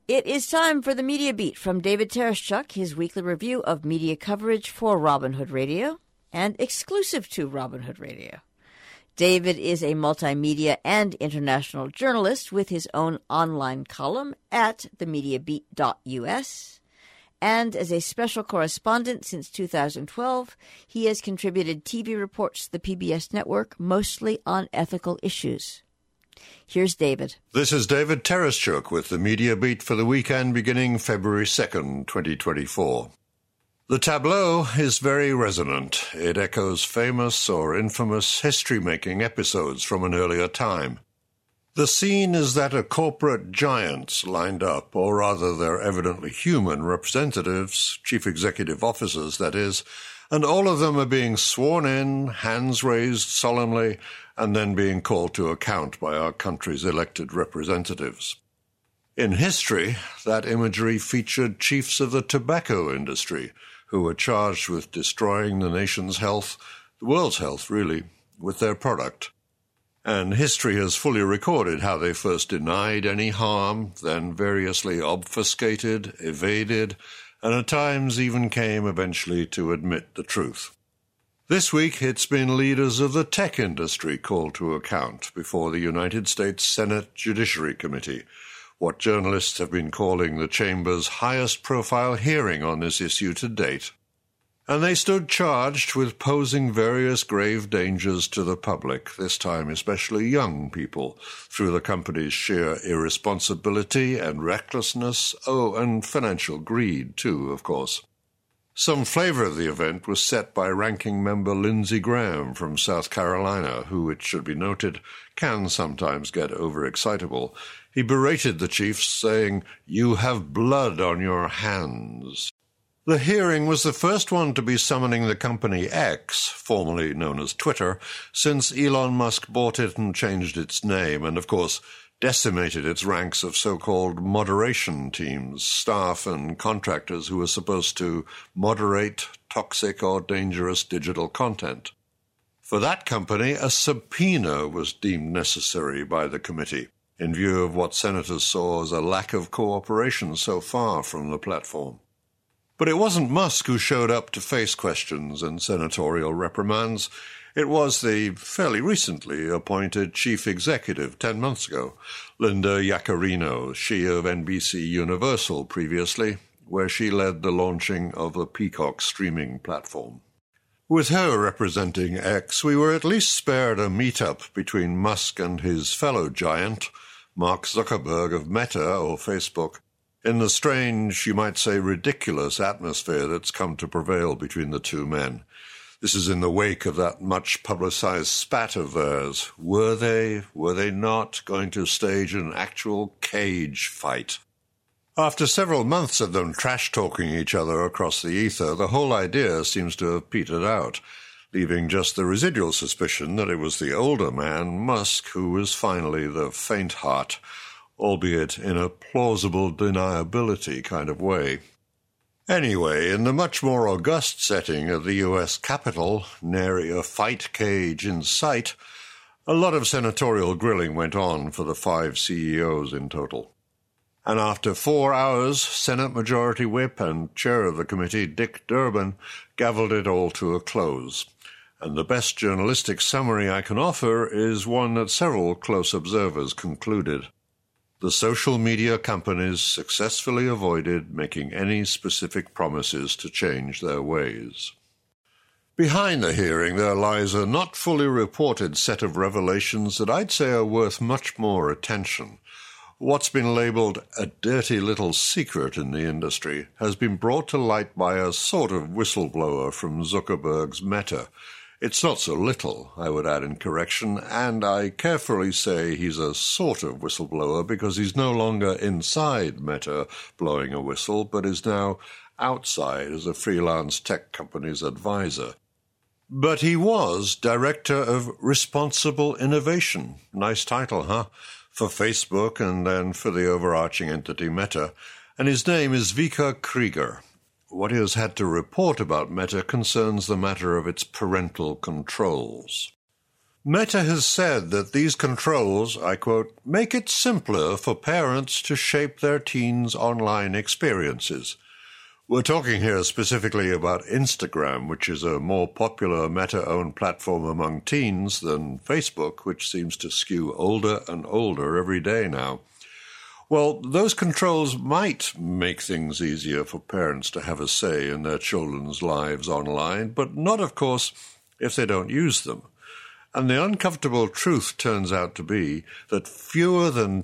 It is time for the Media Beat from David Tereshchuk, his weekly review of media coverage for Robinhood Radio and exclusive to Robinhood Radio. David is a multimedia and international journalist with his own online column at themediabeat.us. And as a special correspondent since 2012, he has contributed TV reports to the PBS network, mostly on ethical issues. Here's David. This is David Tereshchuk with the Media Beat for the weekend beginning February 2nd, 2024. The tableau is very resonant. It echoes famous or infamous history-making episodes from an earlier time. The scene is that of corporate giants lined up, or rather they're evidently human representatives, chief executive officers, that is, and all of them are being sworn in, hands raised solemnly, and then being called to account by our country's elected representatives. In history, that imagery featured chiefs of the tobacco industry who were charged with destroying the nation's health, the world's health, really, with their product. And history has fully recorded how they first denied any harm, then variously obfuscated, evaded, and at times even came eventually to admit the truth. This week, it's been leaders of the tech industry called to account before the United States Senate Judiciary Committee, what journalists have been calling the chamber's highest-profile hearing on this issue to date. And they stood charged with posing various grave dangers to the public, this time especially young people, through the company's sheer irresponsibility and recklessness, and financial greed, too, of course. Some flavor of the event was set by ranking member Lindsey Graham from South Carolina, who, it should be noted, can sometimes get overexcitable. He berated the chiefs, saying, "You have blood on your hands." The hearing was the first one to be summoning the company X, formerly known as Twitter, since Elon Musk bought it and changed its name, and of course decimated its ranks of so-called moderation teams, staff and contractors who were supposed to moderate toxic or dangerous digital content. For that company, a subpoena was deemed necessary by the committee, in view of what senators saw as a lack of cooperation so far from the platform. But it wasn't Musk who showed up to face questions and senatorial reprimands. It was the fairly recently appointed chief executive 10 months ago, Linda Yaccarino, she of NBC Universal previously, where she led the launching of the Peacock streaming platform. With her representing X, we were at least spared a meet-up between Musk and his fellow giant, Mark Zuckerberg of Meta, or Facebook, in the strange, you might say ridiculous atmosphere that's come to prevail between the two men. This is in the wake of that much-publicized spat of theirs. Were they not going to stage an actual cage fight? After several months of them trash-talking each other across the ether, the whole idea seems to have petered out, leaving just the residual suspicion that it was the older man, Musk, who was finally the faint-heart, albeit in a plausible deniability kind of way. Anyway, in the much more august setting of the U.S. Capitol, nary a fight cage in sight, a lot of senatorial grilling went on for the 5 CEOs in total. And after 4 hours, Senate Majority Whip and Chair of the committee, Dick Durbin, gavelled it all to a close. And the best journalistic summary I can offer is one that several close observers concluded. The social media companies successfully avoided making any specific promises to change their ways. Behind the hearing, there lies a not fully reported set of revelations that I'd say are worth much more attention. What's been labeled a dirty little secret in the industry has been brought to light by a sort of whistleblower from Zuckerberg's Meta. It's not so little, I would add in correction, and I carefully say he's a sort of whistleblower because he's no longer inside Meta blowing a whistle, but is now outside as a freelance tech company's advisor. But he was Director of Responsible Innovation. Nice title, huh? For Facebook and then for the overarching entity Meta. And his name is Vika Krieger. What he has had to report about Meta concerns the matter of its parental controls. Meta has said that these controls, I quote, make it simpler for parents to shape their teens' online experiences. We're talking here specifically about Instagram, which is a more popular Meta-owned platform among teens than Facebook, which seems to skew older and older every day now. Well, those controls might make things easier for parents to have a say in their children's lives online, but not, of course, if they don't use them. And the uncomfortable truth turns out to be that fewer than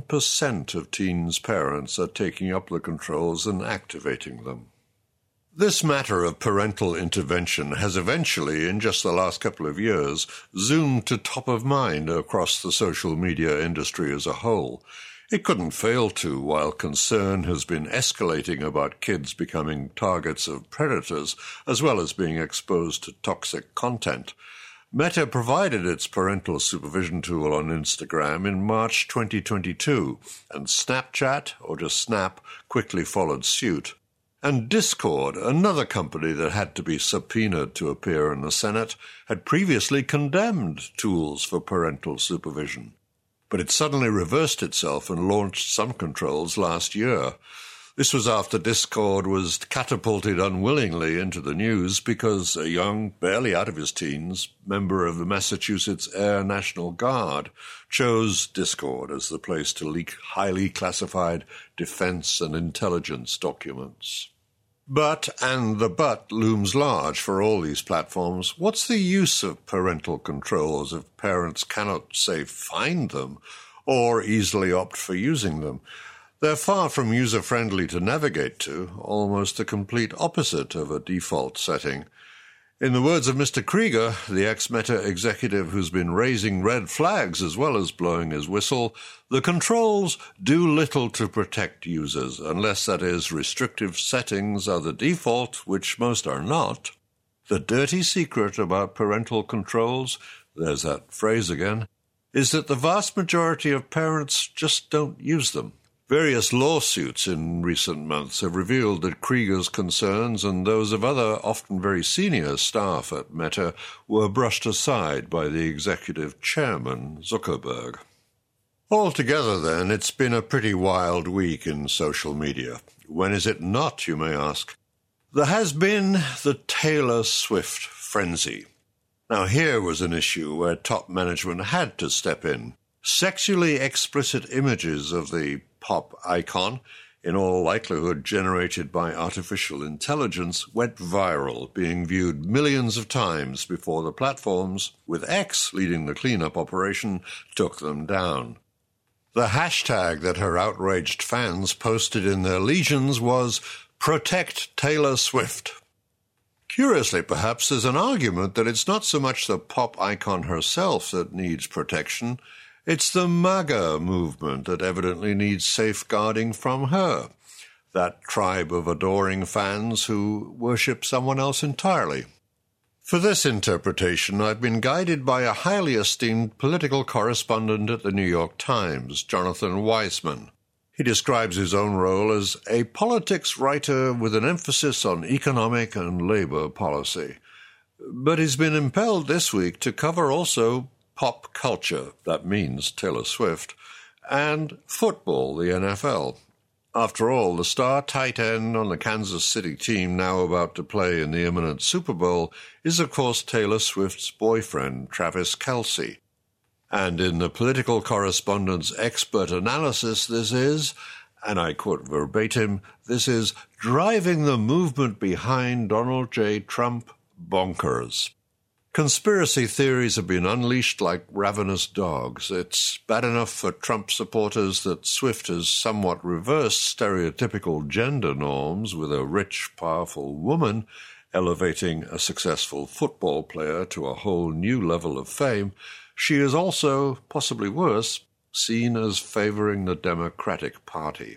10% of teens' parents are taking up the controls and activating them. This matter of parental intervention has eventually, in just the last couple of years, zoomed to top of mind across the social media industry as a whole. It couldn't fail to, while concern has been escalating about kids becoming targets of predators, as well as being exposed to toxic content. Meta provided its parental supervision tool on Instagram in March 2022, and Snapchat, or just Snap, quickly followed suit. And Discord, another company that had to be subpoenaed to appear in the Senate, had previously condemned tools for parental supervision. But it suddenly reversed itself and launched some controls last year. This was after Discord was catapulted unwillingly into the news because a young, barely out of his teens, member of the Massachusetts Air National Guard chose Discord as the place to leak highly classified defense and intelligence documents. But, and the but looms large for all these platforms, what's the use of parental controls if parents cannot, say, find them or easily opt for using them? They're far from user-friendly to navigate to, almost the complete opposite of a default setting. In the words of Mr. Krieger, the ex-Meta executive who's been raising red flags as well as blowing his whistle, the controls do little to protect users, unless, that is, restrictive settings are the default, which most are not. The dirty secret about parental controls, there's that phrase again, is that the vast majority of parents just don't use them. Various lawsuits in recent months have revealed that Krieger's concerns and those of other, often very senior staff at Meta were brushed aside by the executive chairman, Zuckerberg. Altogether, then, it's been a pretty wild week in social media. When is it not, you may ask? There has been the Taylor Swift frenzy. Now, here was an issue where top management had to step in. Sexually explicit images of the pop icon, in all likelihood generated by artificial intelligence, went viral, being viewed millions of times before the platforms, with X leading the cleanup operation, took them down. The hashtag that her outraged fans posted in their legions was Protect Taylor Swift. Curiously, perhaps, there's an argument that it's not so much the pop icon herself that needs protection. It's the MAGA movement that evidently needs safeguarding from her, that tribe of adoring fans who worship someone else entirely. For this interpretation, I've been guided by a highly esteemed political correspondent at the New York Times, Jonathan Weissman. He describes his own role as a politics writer with an emphasis on economic and labor policy. But he's been impelled this week to cover also pop culture, that means Taylor Swift, and football, the NFL. After all, the star tight end on the Kansas City team now about to play in the imminent Super Bowl is, of course, Taylor Swift's boyfriend, Travis Kelce. And in the political correspondent's expert analysis, this is, and I quote verbatim, this is driving the movement behind Donald J. Trump bonkers. Conspiracy theories have been unleashed like ravenous dogs. It's bad enough for Trump supporters that Swift has somewhat reversed stereotypical gender norms with a rich, powerful woman elevating a successful football player to a whole new level of fame. She is also, possibly worse, seen as favoring the Democratic Party.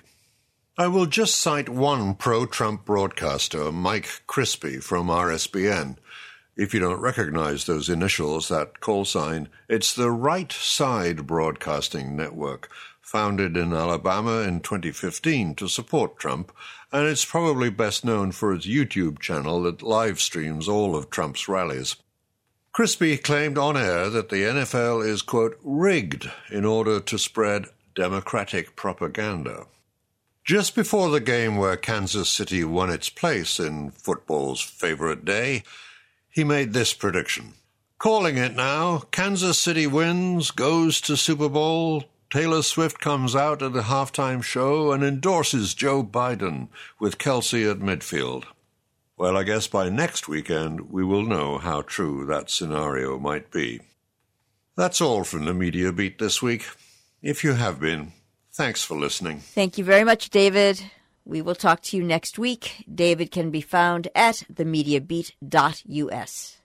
I will just cite one pro-Trump broadcaster, Mike Crispy from RSBN. If you don't recognize those initials, that call sign, it's the Right Side Broadcasting Network, founded in Alabama in 2015 to support Trump, and it's probably best known for its YouTube channel that live streams all of Trump's rallies. Crispy claimed on air that the NFL is, quote, rigged in order to spread Democratic propaganda. Just before the game where Kansas City won its place in football's favorite day, he made this prediction. Calling it now, Kansas City wins, goes to Super Bowl, Taylor Swift comes out at the halftime show and endorses Joe Biden with Kelsey at midfield. Well, I guess by next weekend we will know how true that scenario might be. That's all from the Media Beat this week. If you have been, thanks for listening. Thank you very much, David. We will talk to you next week. David can be found at themediabeat.us.